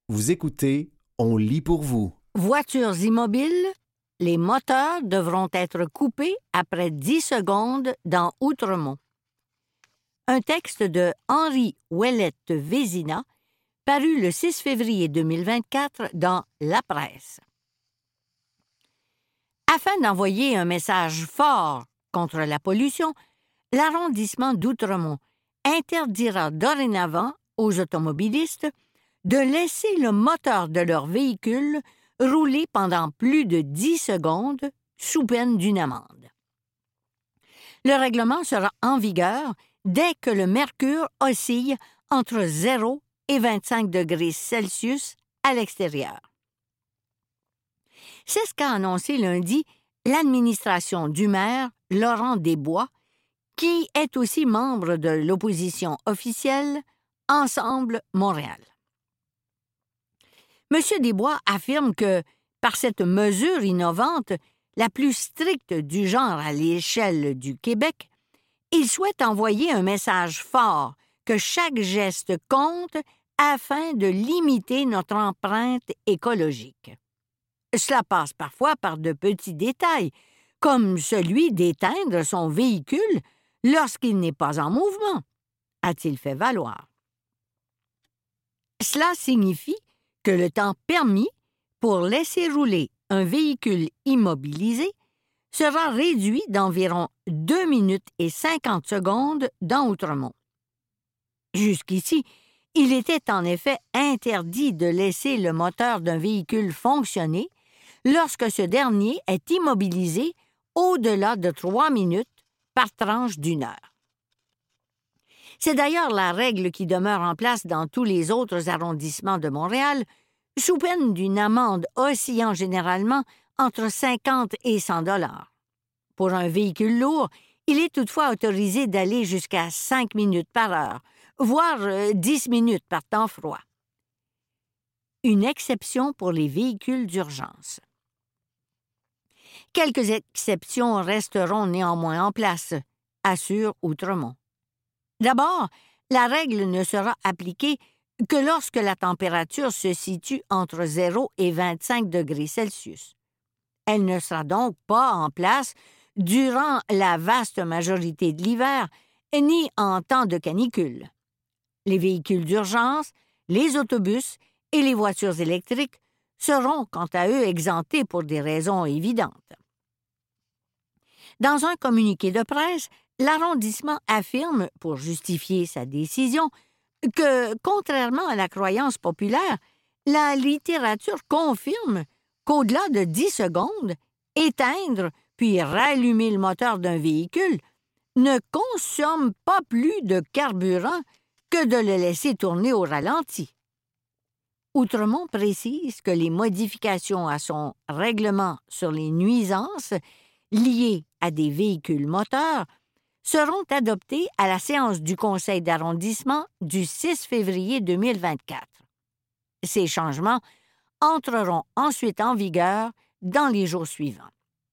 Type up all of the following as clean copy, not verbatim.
Vous écoutez, on lit pour vous. Voitures immobiles, les moteurs devront être coupés après 10 secondes dans Outremont. Un texte de Henri Ouellette-Vézina, paru le 6 février 2024 dans La Presse. Afin d'envoyer un message fort contre la pollution, l'arrondissement d'Outremont interdira dorénavant aux automobilistes de laisser le moteur de leur véhicule rouler pendant plus de 10 secondes sous peine d'une amende. Le règlement sera en vigueur dès que le mercure oscille entre 0 et 25 degrés Celsius à l'extérieur. C'est ce qu'a annoncé lundi l'administration du maire Laurent Desbois, qui est aussi membre de l'opposition officielle Ensemble Montréal. M. Desbois affirme que, par cette mesure innovante, la plus stricte du genre à l'échelle du Québec, il souhaite envoyer un message fort que chaque geste compte afin de limiter notre empreinte écologique. Cela passe parfois par de petits détails, comme celui d'éteindre son véhicule lorsqu'il n'est pas en mouvement, a-t-il fait valoir. Cela signifie que le temps permis pour laisser rouler un véhicule immobilisé sera réduit d'environ 2 minutes et 50 secondes dans Outremont. Jusqu'ici, il était en effet interdit de laisser le moteur d'un véhicule fonctionner lorsque ce dernier est immobilisé au-delà de 3 minutes par tranche d'1 heure. C'est d'ailleurs la règle qui demeure en place dans tous les autres arrondissements de Montréal, sous peine d'une amende oscillant généralement entre 50 et 100 $. Pour un véhicule lourd, il est toutefois autorisé d'aller jusqu'à 5 minutes par heure, voire 10 minutes par temps froid. Une exception pour les véhicules d'urgence. Quelques exceptions resteront néanmoins en place, assure Outremont. D'abord, la règle ne sera appliquée que lorsque la température se situe entre 0 et 25 degrés Celsius. Elle ne sera donc pas en place durant la vaste majorité de l'hiver, ni en temps de canicule. Les véhicules d'urgence, les autobus et les voitures électriques seront, quant à eux, exemptés pour des raisons évidentes. Dans un communiqué de presse, l'arrondissement affirme, pour justifier sa décision, que, contrairement à la croyance populaire, la littérature confirme qu'au-delà de 10 secondes, éteindre puis rallumer le moteur d'un véhicule ne consomme pas plus de carburant que de le laisser tourner au ralenti. Outremont précise que les modifications à son règlement sur les nuisances liées à des véhicules moteurs seront adoptées à la séance du conseil d'arrondissement du 6 février 2024. Ces changements entreront ensuite en vigueur dans les jours suivants.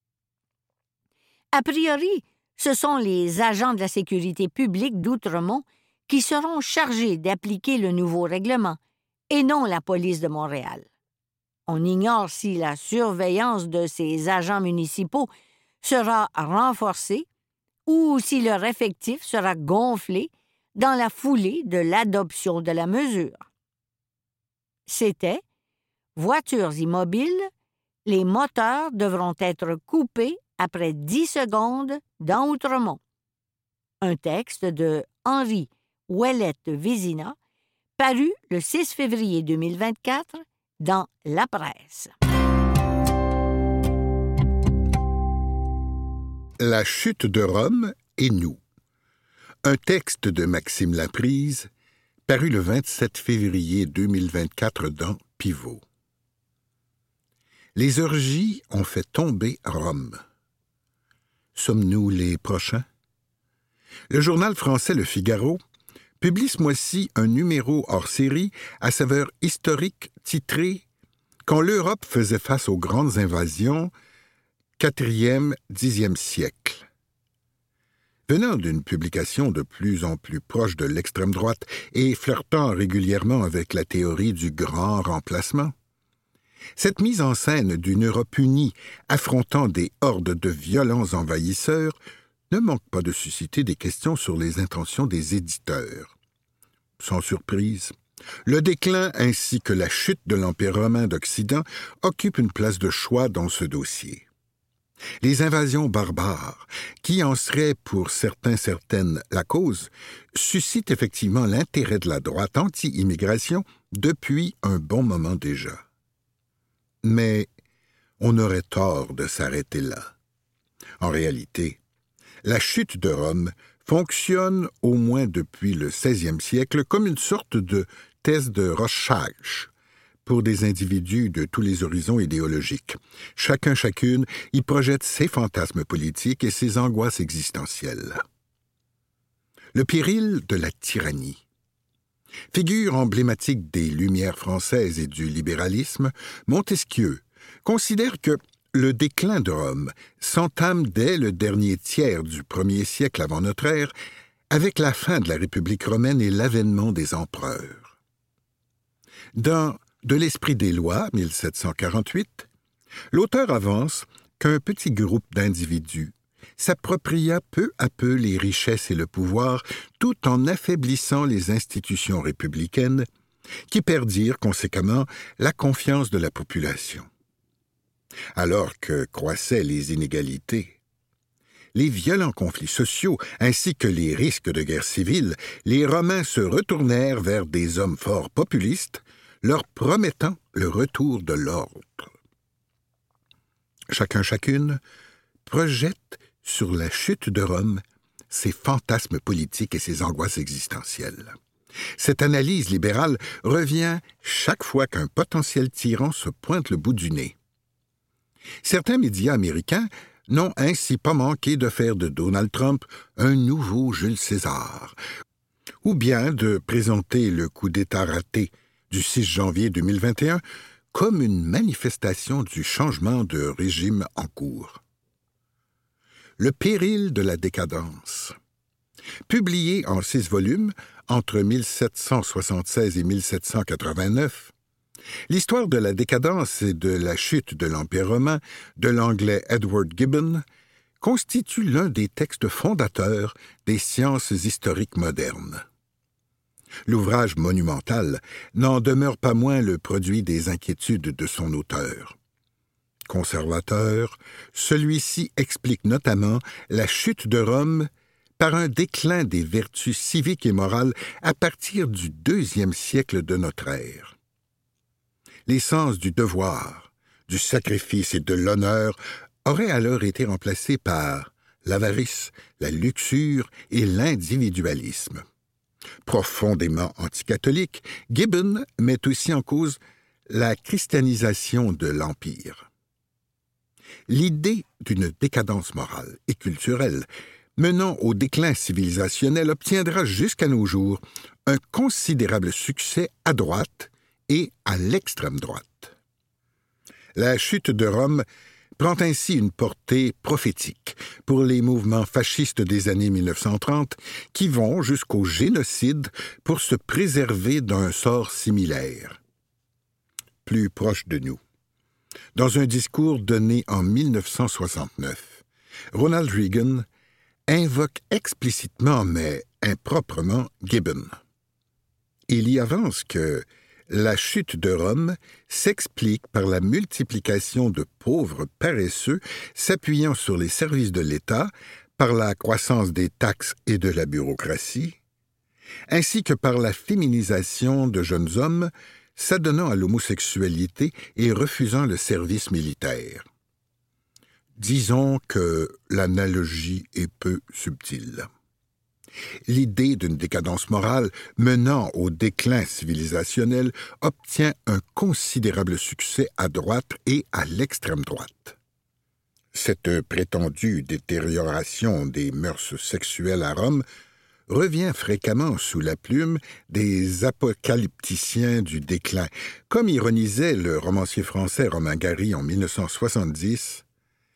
A priori, ce sont les agents de la sécurité publique d'Outremont qui seront chargés d'appliquer le nouveau règlement, et non la police de Montréal. On ignore si la surveillance de ces agents municipaux sera renforcée ou si leur effectif sera gonflé dans la foulée de l'adoption de la mesure. C'était « Voitures immobiles, les moteurs devront être coupés après 10 secondes dans Outremont ». Un texte de Henri Ouellette-Vézina, paru le 6 février 2024 dans La Presse. La chute de Rome et nous. Un texte de Maxime Laprise, paru le 27 février 2024 dans Pivot. Les orgies ont fait tomber Rome. Sommes-nous les prochains? Le journal français Le Figaro publie ce mois-ci un numéro hors-série à saveur historique titré « Quand l'Europe faisait face aux grandes invasions, 4e, 10e siècle ». Venant d'une publication de plus en plus proche de l'extrême droite et flirtant régulièrement avec la théorie du grand remplacement, cette mise en scène d'une Europe unie affrontant des hordes de violents envahisseurs ne manque pas de susciter des questions sur les intentions des éditeurs. Sans surprise, le déclin ainsi que la chute de l'Empire romain d'Occident occupent une place de choix dans ce dossier. Les invasions barbares, qui en seraient pour certaines la cause, suscitent effectivement l'intérêt de la droite anti-immigration depuis un bon moment déjà. Mais on aurait tort de s'arrêter là. En réalité, la chute de Rome fonctionne au moins depuis le XVIe siècle comme une sorte de test de Rorschach pour des individus de tous les horizons idéologiques. Chacune y projette ses fantasmes politiques et ses angoisses existentielles. Le péril de la tyrannie. Figure emblématique des Lumières françaises et du libéralisme, Montesquieu considère que le déclin de Rome s'entame dès le dernier tiers du 1er siècle avant notre ère, avec la fin de la République romaine et l'avènement des empereurs. Dans De l'esprit des lois, 1748, l'auteur avance qu'un petit groupe d'individus s'appropria peu à peu les richesses et le pouvoir, tout en affaiblissant les institutions républicaines, qui perdirent conséquemment la confiance de la population. Alors que croissaient les inégalités, les violents conflits sociaux ainsi que les risques de guerre civile, les Romains se retournèrent vers des hommes forts populistes, leur promettant le retour de l'ordre. Chacune projette sur la chute de Rome ses fantasmes politiques et ses angoisses existentielles. Cette analyse libérale revient chaque fois qu'un potentiel tyran se pointe le bout du nez. Certains médias américains n'ont ainsi pas manqué de faire de Donald Trump un nouveau Jules César, ou bien de présenter le coup d'État raté du 6 janvier 2021 comme une manifestation du changement de régime en cours. Le péril de la décadence. Publié en 6 volumes entre 1776 et 1789, l'histoire de la décadence et de la chute de l'Empire romain de l'anglais Edward Gibbon constitue l'un des textes fondateurs des sciences historiques modernes. L'ouvrage monumental n'en demeure pas moins le produit des inquiétudes de son auteur. Conservateur, celui-ci explique notamment la chute de Rome par un déclin des vertus civiques et morales à partir du IIe siècle de notre ère. Les sens du devoir, du sacrifice et de l'honneur auraient alors été remplacés par l'avarice, la luxure et l'individualisme. Profondément anticatholique, Gibbon met aussi en cause la christianisation de l'Empire. L'idée d'une décadence morale et culturelle menant au déclin civilisationnel obtiendra jusqu'à nos jours un considérable succès à droite et à l'extrême droite. La chute de Rome prend ainsi une portée prophétique pour les mouvements fascistes des années 1930 qui vont jusqu'au génocide pour se préserver d'un sort similaire. Plus proche de nous. Dans un discours donné en 1969, Ronald Reagan invoque explicitement mais improprement Gibbon. Il y avance que la chute de Rome s'explique par la multiplication de pauvres paresseux s'appuyant sur les services de l'État, par la croissance des taxes et de la bureaucratie, ainsi que par la féminisation de jeunes hommes s'adonnant à l'homosexualité et refusant le service militaire. Disons que l'analogie est peu subtile. L'idée d'une décadence morale menant au déclin civilisationnel obtient un considérable succès à droite et à l'extrême droite. Cette prétendue détérioration des mœurs sexuelles à Rome revient fréquemment sous la plume des apocalypticiens du déclin, comme ironisait le romancier français Romain Gary en 1970.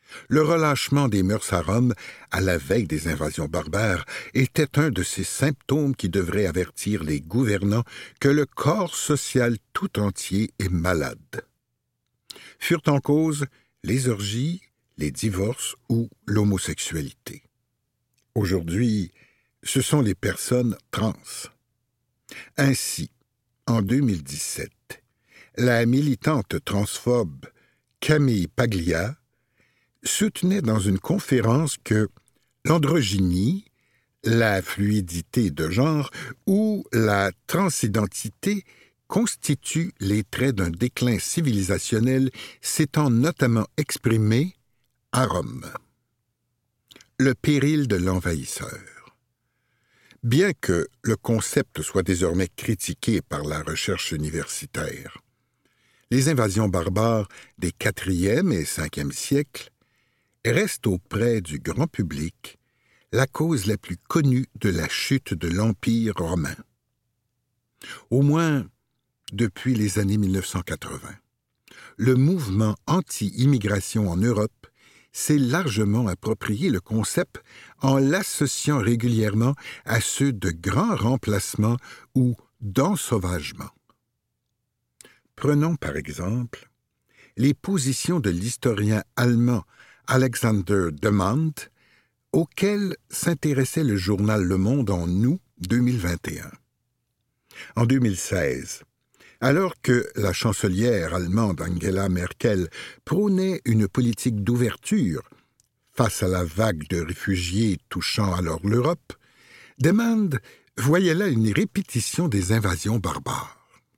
Le relâchement des mœurs à Rome, à la veille des invasions barbares, était un de ces symptômes qui devraient avertir les gouvernants que le corps social tout entier est malade. Furent en cause les orgies, les divorces ou l'homosexualité. Aujourd'hui, ce sont les personnes trans. Ainsi, en 2017, la militante transphobe Camille Paglia soutenait dans une conférence que l'androgynie, la fluidité de genre ou la transidentité constituent les traits d'un déclin civilisationnel s'étant notamment exprimé à Rome. Le péril de l'envahisseur. Bien que le concept soit désormais critiqué par la recherche universitaire, les invasions barbares des IVe et Ve siècles restent auprès du grand public la cause la plus connue de la chute de l'Empire romain. Au moins depuis les années 1980, le mouvement anti-immigration en Europe s'est largement approprié le concept en l'associant régulièrement à ceux de grands remplacements ou d'ensauvagement. Prenons par exemple les positions de l'historien allemand Alexander Demand, auquel s'intéressait le journal Le Monde en août 2021. En 2016, alors que la chancelière allemande Angela Merkel prônait une politique d'ouverture face à la vague de réfugiés touchant alors l'Europe, Demand voyait là une répétition des invasions barbares.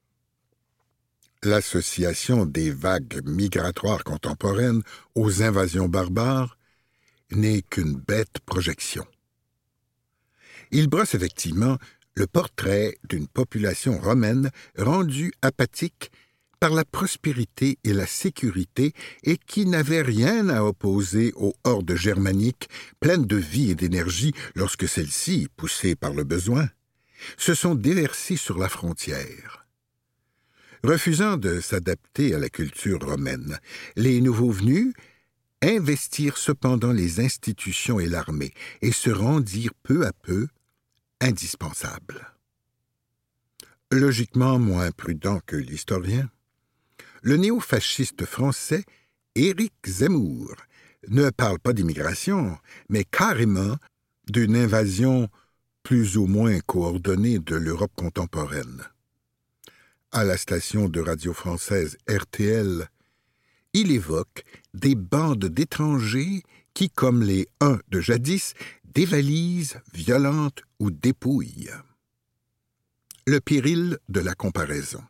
L'association des vagues migratoires contemporaines aux invasions barbares n'est qu'une bête projection. Il brosse effectivement le portrait d'une population romaine rendue apathique par la prospérité et la sécurité et qui n'avait rien à opposer aux hordes germaniques pleines de vie et d'énergie lorsque celles-ci, poussées par le besoin, se sont déversées sur la frontière. Refusant de s'adapter à la culture romaine, les nouveaux venus investirent cependant les institutions et l'armée et se rendirent peu à peu indispensables. Logiquement moins prudent que l'historien, le néofasciste français Éric Zemmour ne parle pas d'immigration, mais carrément d'une invasion plus ou moins coordonnée de l'Europe contemporaine. À la station de radio française RTL, il évoque des bandes d'étrangers qui, comme les Huns de jadis, dévalisent, violentent ou dépouillent. Le péril de la comparaison.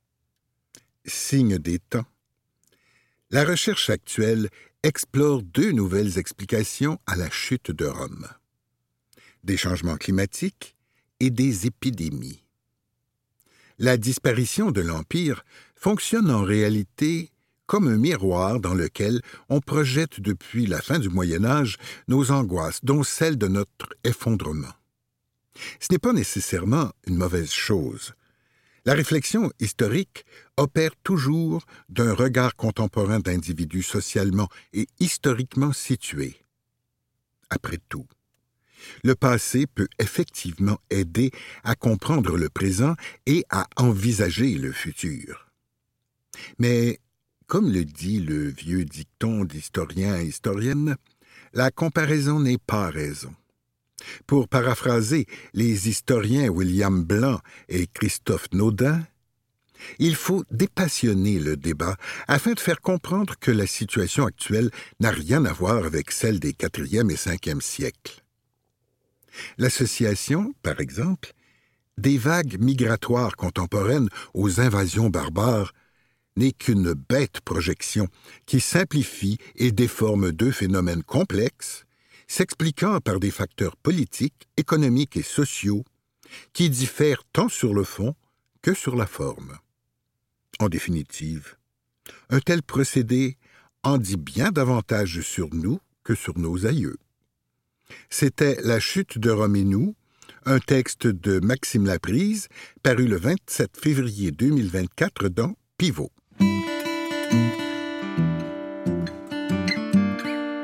Signe des temps. La recherche actuelle explore deux nouvelles explications à la chute de Rome. Des changements climatiques et des épidémies. La disparition de l'Empire fonctionne en réalité comme un miroir dans lequel on projette depuis la fin du Moyen Âge nos angoisses, dont celle de notre effondrement. Ce n'est pas nécessairement une mauvaise chose. La réflexion historique opère toujours d'un regard contemporain d'individus socialement et historiquement situés. Après tout, le passé peut effectivement aider à comprendre le présent et à envisager le futur. Mais, comme le dit le vieux dicton d'historiens et historiennes, la comparaison n'est pas raison. Pour paraphraser les historiens William Blanc et Christophe Naudin, il faut dépassionner le débat afin de faire comprendre que la situation actuelle n'a rien à voir avec celle des IVe et Ve siècles. L'association, par exemple, des vagues migratoires contemporaines aux invasions barbares n'est qu'une bête projection qui simplifie et déforme deux phénomènes complexes, s'expliquant par des facteurs politiques, économiques et sociaux qui diffèrent tant sur le fond que sur la forme. En définitive, un tel procédé en dit bien davantage sur nous que sur nos aïeux. C'était La chute de Rome et nous, un texte de Maxime Laprise, paru le 27 février 2024 dans Pivot.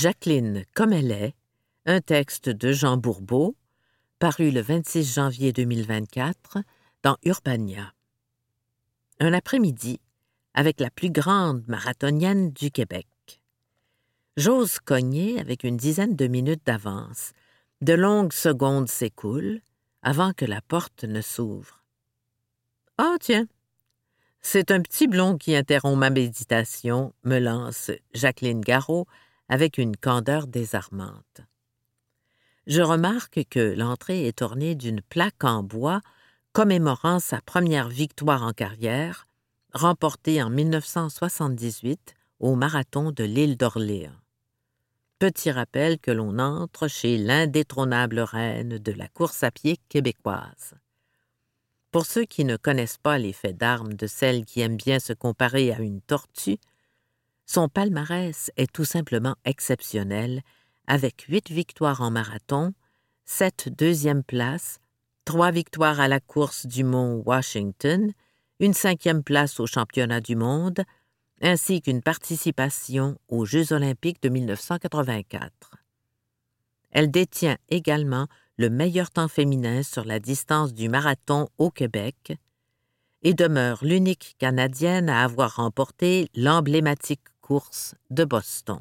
Jacqueline comme elle est, un texte de Jean Bourbeau, paru le 26 janvier 2024 dans Urbania. Un après-midi avec la plus grande marathonienne du Québec. J'ose cogner avec une dizaine de minutes d'avance. De longues secondes s'écoulent avant que la porte ne s'ouvre. « Ah, tiens, c'est un petit blond qui interrompt ma méditation », me lance Jacqueline Garot avec une candeur désarmante. Je remarque que l'entrée est ornée d'une plaque en bois commémorant sa première victoire en carrière, remportée en 1978 au marathon de l'île d'Orléans. Petit rappel que l'on entre chez l'indétrônable reine de la course à pied québécoise. Pour ceux qui ne connaissent pas les faits d'armes de celle qui aime bien se comparer à une tortue, son palmarès est tout simplement exceptionnel, avec 8 victoires en marathon, 7 deuxièmes places, 3 victoires à la course du mont Washington, une 5e place au championnat du monde, ainsi qu'une participation aux Jeux olympiques de 1984. Elle détient également le meilleur temps féminin sur la distance du marathon au Québec et demeure l'unique Canadienne à avoir remporté l'emblématique course de Boston.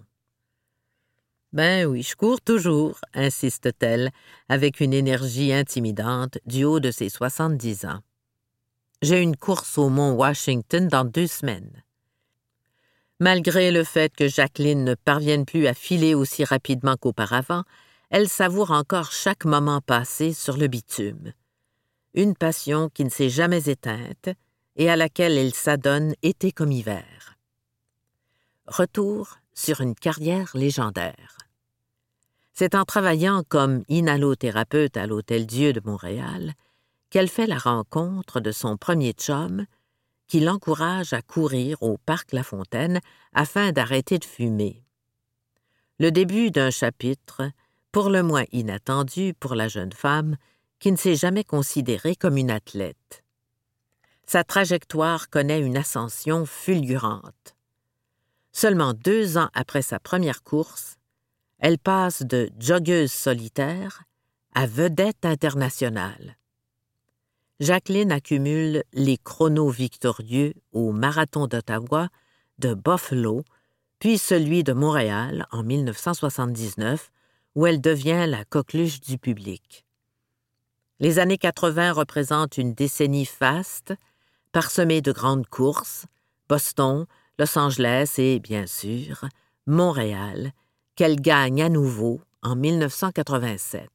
« Ben oui, je cours toujours », insiste-t-elle, avec une énergie intimidante du haut de ses 70 ans. « J'ai une course au mont Washington dans 2 semaines. » Malgré le fait que Jacqueline ne parvienne plus à filer aussi rapidement qu'auparavant, elle savoure encore chaque moment passé sur le bitume. Une passion qui ne s'est jamais éteinte et à laquelle elle s'adonne été comme hiver. Retour sur une carrière légendaire. C'est en travaillant comme inhalothérapeute à l'Hôtel Dieu de Montréal qu'elle fait la rencontre de son premier chum qui l'encourage à courir au Parc Lafontaine afin d'arrêter de fumer. Le début d'un chapitre pour le moins inattendu pour la jeune femme qui ne s'est jamais considérée comme une athlète. Sa trajectoire connaît une ascension fulgurante. Seulement 2 ans après sa première course, elle passe de joggeuse solitaire à vedette internationale. Jacqueline accumule les chronos victorieux au Marathon d'Ottawa, de Buffalo, puis celui de Montréal en 1979, où elle devient la coqueluche du public. Les années 80 représentent une décennie faste, parsemée de grandes courses, Boston, Los Angeles et, bien sûr, Montréal, qu'elle gagne à nouveau en 1987.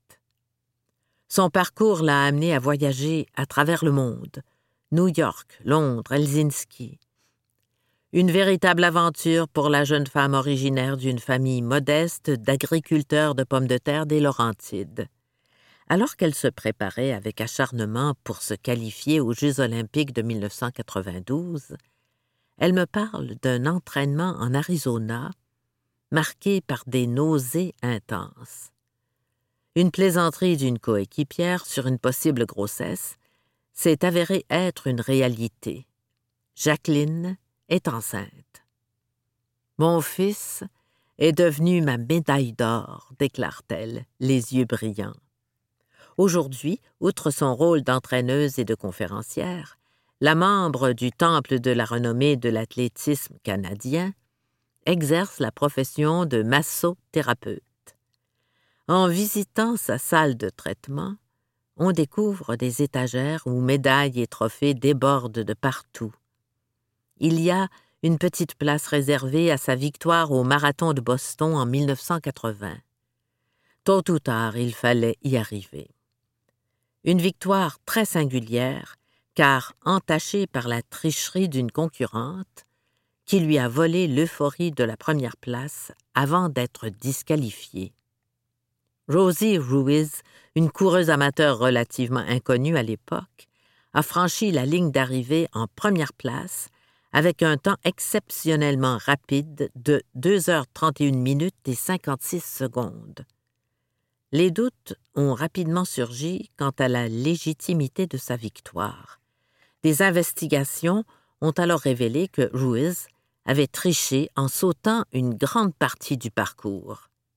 Son parcours l'a amenée à voyager à travers le monde, New York, Londres, Helsinki. Une véritable aventure pour la jeune femme originaire d'une famille modeste d'agriculteurs de pommes de terre des Laurentides. Alors qu'elle se préparait avec acharnement pour se qualifier aux Jeux olympiques de 1992, elle me parle d'un entraînement en Arizona marqué par des nausées intenses. Une plaisanterie d'une coéquipière sur une possible grossesse s'est avérée être une réalité. Jacqueline est enceinte. « Mon fils est devenu ma médaille d'or », déclare-t-elle, les yeux brillants. Aujourd'hui, outre son rôle d'entraîneuse et de conférencière, la membre du Temple de la renommée de l'athlétisme canadien exerce la profession de massothérapeute. En visitant sa salle de traitement, on découvre des étagères où médailles et trophées débordent de partout. Il y a une petite place réservée à sa victoire au marathon de Boston en 1980. Tôt ou tard, il fallait y arriver. Une victoire très singulière, car entachée par la tricherie d'une concurrente qui lui a volé l'euphorie de la première place avant d'être disqualifiée. Rosie Ruiz, une coureuse amateur relativement inconnue à l'époque, a franchi la ligne d'arrivée en première place avec un temps exceptionnellement rapide de 2h31 minutes et 56 secondes. Les doutes ont rapidement surgi quant à la légitimité de sa victoire. Des investigations ont alors révélé que Ruiz avait triché en sautant une grande partie du parcours.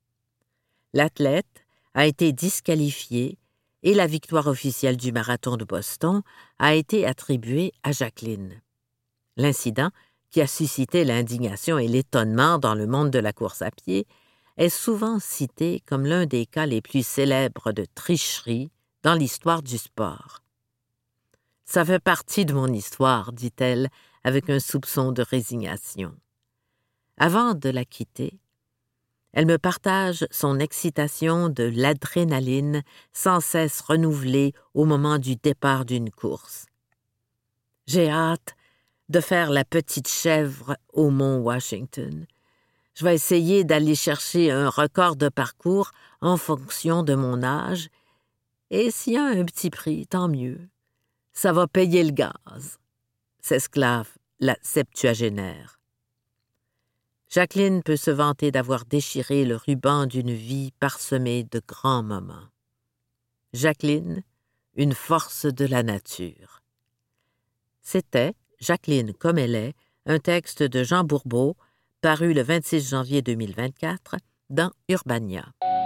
L'athlète a été disqualifié et la victoire officielle du marathon de Boston a été attribuée à Jacqueline. L'incident, qui a suscité l'indignation et l'étonnement dans le monde de la course à pied, est souvent cité comme l'un des cas les plus célèbres de tricherie dans l'histoire du sport. « Ça fait partie de mon histoire, dit-elle, avec un soupçon de résignation. Avant de la quitter, elle me partage son excitation de l'adrénaline sans cesse renouvelée au moment du départ d'une course. « J'ai hâte de faire la petite chèvre au mont Washington. Je vais essayer d'aller chercher un record de parcours en fonction de mon âge, et s'il y a un petit prix, tant mieux. Ça va payer le gaz, » s'esclave la septuagénaire. Jacqueline peut se vanter d'avoir déchiré le ruban d'une vie parsemée de grands moments. Jacqueline, une force de la nature. C'était Jacqueline comme elle est, un texte de Jean Bourbeau, paru le 26 janvier 2024 dans Urbania.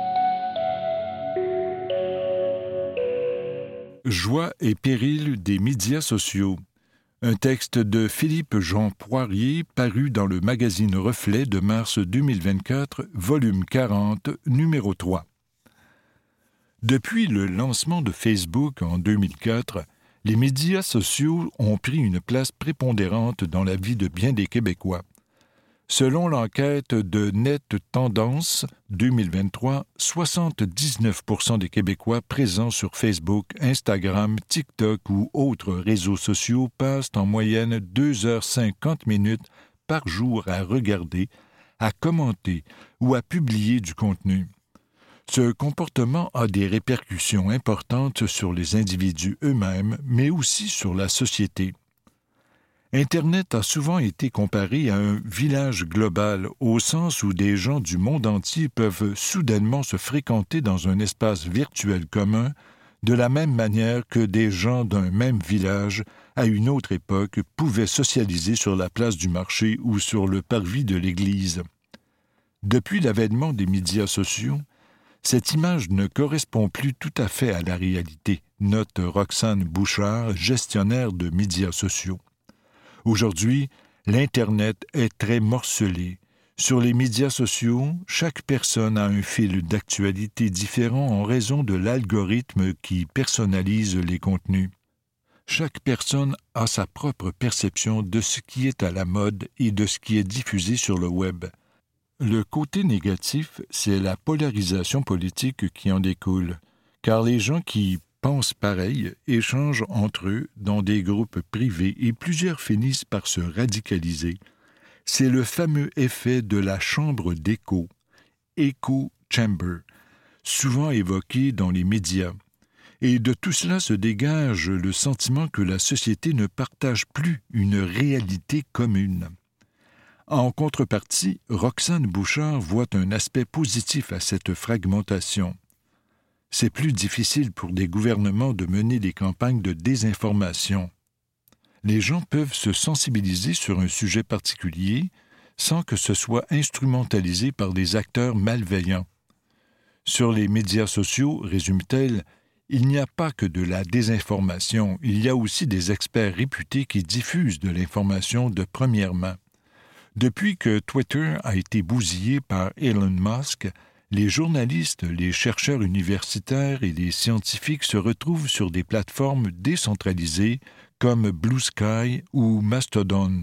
Joie et péril des médias sociaux. Un texte de Philippe-Jean Poirier paru dans le magazine Reflet de mars 2024, volume 40, numéro 3. Depuis le lancement de Facebook en 2004, les médias sociaux ont pris une place prépondérante dans la vie de bien des Québécois. Selon l'enquête de Net Tendance 2023, 79% des Québécois présents sur Facebook, Instagram, TikTok ou autres réseaux sociaux passent en moyenne 2h50 par jour à regarder, à commenter ou à publier du contenu. Ce comportement a des répercussions importantes sur les individus eux-mêmes, mais aussi sur la société. Internet a souvent été comparé à un village global, au sens où des gens du monde entier peuvent soudainement se fréquenter dans un espace virtuel commun, de la même manière que des gens d'un même village, à une autre époque, pouvaient socialiser sur la place du marché ou sur le parvis de l'église. Depuis l'avènement des médias sociaux, cette image ne correspond plus tout à fait à la réalité, note Roxane Bouchard, gestionnaire de médias sociaux. Aujourd'hui, l'Internet est très morcelé. Sur les médias sociaux, chaque personne a un fil d'actualité différent en raison de l'algorithme qui personnalise les contenus. Chaque personne a sa propre perception de ce qui est à la mode et de ce qui est diffusé sur le web. Le côté négatif, c'est la polarisation politique qui en découle, car les gens qui pensent pareil échangent entre eux dans des groupes privés et plusieurs finissent par se radicaliser. C'est le fameux effet de la chambre d'écho, echo chamber, souvent évoqué dans les médias. Et de tout cela se dégage le sentiment que la société ne partage plus une réalité commune. En contrepartie, Roxane Bouchard voit un aspect positif à cette fragmentation. C'est plus difficile pour des gouvernements de mener des campagnes de désinformation. Les gens peuvent se sensibiliser sur un sujet particulier sans que ce soit instrumentalisé par des acteurs malveillants. Sur les médias sociaux, résume-t-elle, il n'y a pas que de la désinformation, il y a aussi des experts réputés qui diffusent de l'information de première main. Depuis que Twitter a été bousillé par Elon Musk, les journalistes, les chercheurs universitaires et les scientifiques se retrouvent sur des plateformes décentralisées comme Blue Sky ou Mastodon.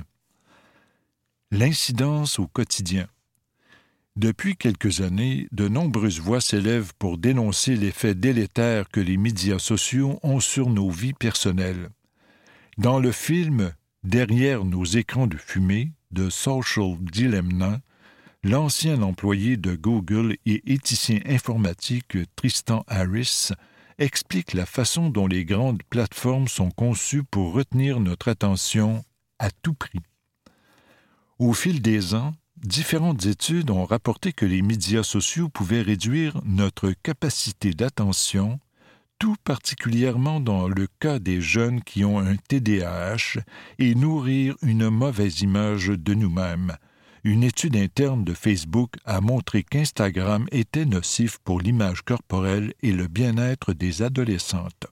L'incidence au quotidien. Depuis quelques années, de nombreuses voix s'élèvent pour dénoncer l'effet délétère que les médias sociaux ont sur nos vies personnelles. Dans le film « Derrière nos écrans de fumée » de Social Dilemma, l'ancien employé de Google et éthicien informatique Tristan Harris explique la façon dont les grandes plateformes sont conçues pour retenir notre attention à tout prix. Au fil des ans, différentes études ont rapporté que les médias sociaux pouvaient réduire notre capacité d'attention, tout particulièrement dans le cas des jeunes qui ont un TDAH, et nourrir une mauvaise image de nous-mêmes, une étude interne de Facebook a montré qu'Instagram était nocif pour l'image corporelle et le bien-être des adolescentes.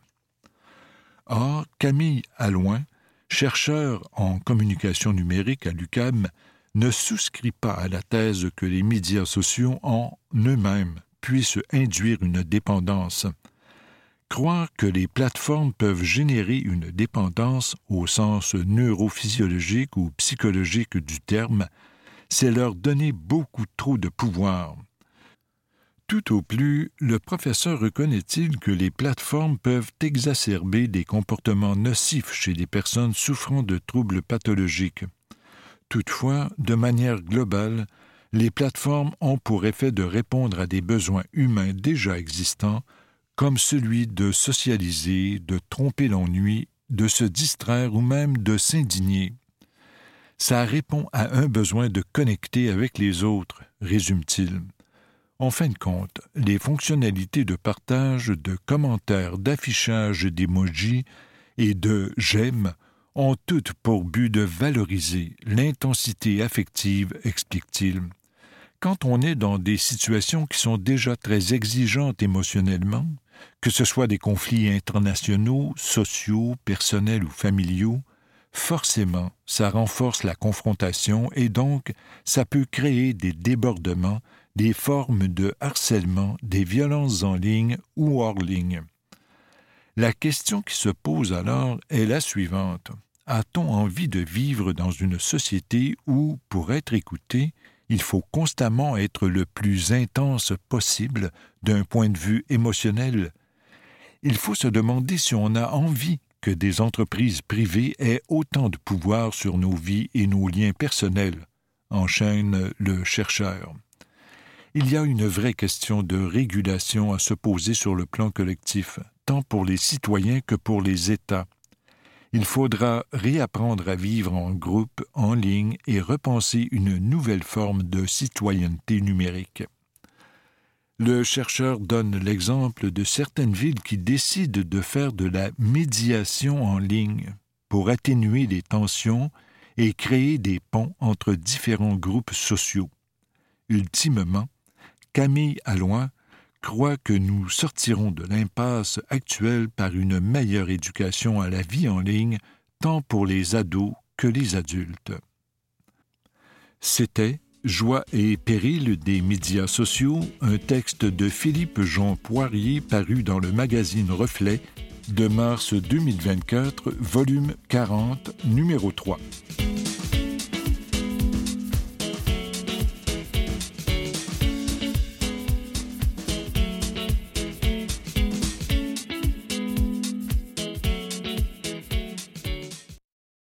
Or, Camille Allouin, chercheur en communication numérique à l'UQAM, ne souscrit pas à la thèse que les médias sociaux en eux-mêmes puissent induire une dépendance. Croire que les plateformes peuvent générer une dépendance au sens neurophysiologique ou psychologique du terme, c'est leur donner beaucoup trop de pouvoir. Tout au plus, le professeur reconnaît-il que les plateformes peuvent exacerber des comportements nocifs chez les personnes souffrant de troubles pathologiques. Toutefois, de manière globale, les plateformes ont pour effet de répondre à des besoins humains déjà existants, comme celui de socialiser, de tromper l'ennui, de se distraire ou même de s'indigner. Ça répond à un besoin de connecter avec les autres, résume-t-il. En fin de compte, les fonctionnalités de partage, de commentaires, d'affichage d'émojis et de « j'aime » ont toutes pour but de valoriser l'intensité affective, explique-t-il. Quand on est dans des situations qui sont déjà très exigeantes émotionnellement, que ce soit des conflits internationaux, sociaux, personnels ou familiaux, forcément, ça renforce la confrontation et donc ça peut créer des débordements, des formes de harcèlement, des violences en ligne ou hors ligne. La question qui se pose alors est la suivante. A-t-on envie de vivre dans une société où, pour être écouté, il faut constamment être le plus intense possible d'un point de vue émotionnel? Il faut se demander si on a envie que des entreprises privées aient autant de pouvoir sur nos vies et nos liens personnels, enchaîne le chercheur. Il y a une vraie question de régulation à se poser sur le plan collectif, tant pour les citoyens que pour les États. Il faudra réapprendre à vivre en groupe, en ligne et repenser une nouvelle forme de citoyenneté numérique. Le chercheur donne l'exemple de certaines villes qui décident de faire de la médiation en ligne pour atténuer les tensions et créer des ponts entre différents groupes sociaux. Ultimement, Camille Allouin croit que nous sortirons de l'impasse actuelle par une meilleure éducation à la vie en ligne, tant pour les ados que les adultes. C'était Joie et péril des médias sociaux, un texte de Philippe-Jean Poirier paru dans le magazine Reflet de mars 2024, volume 40, numéro 3.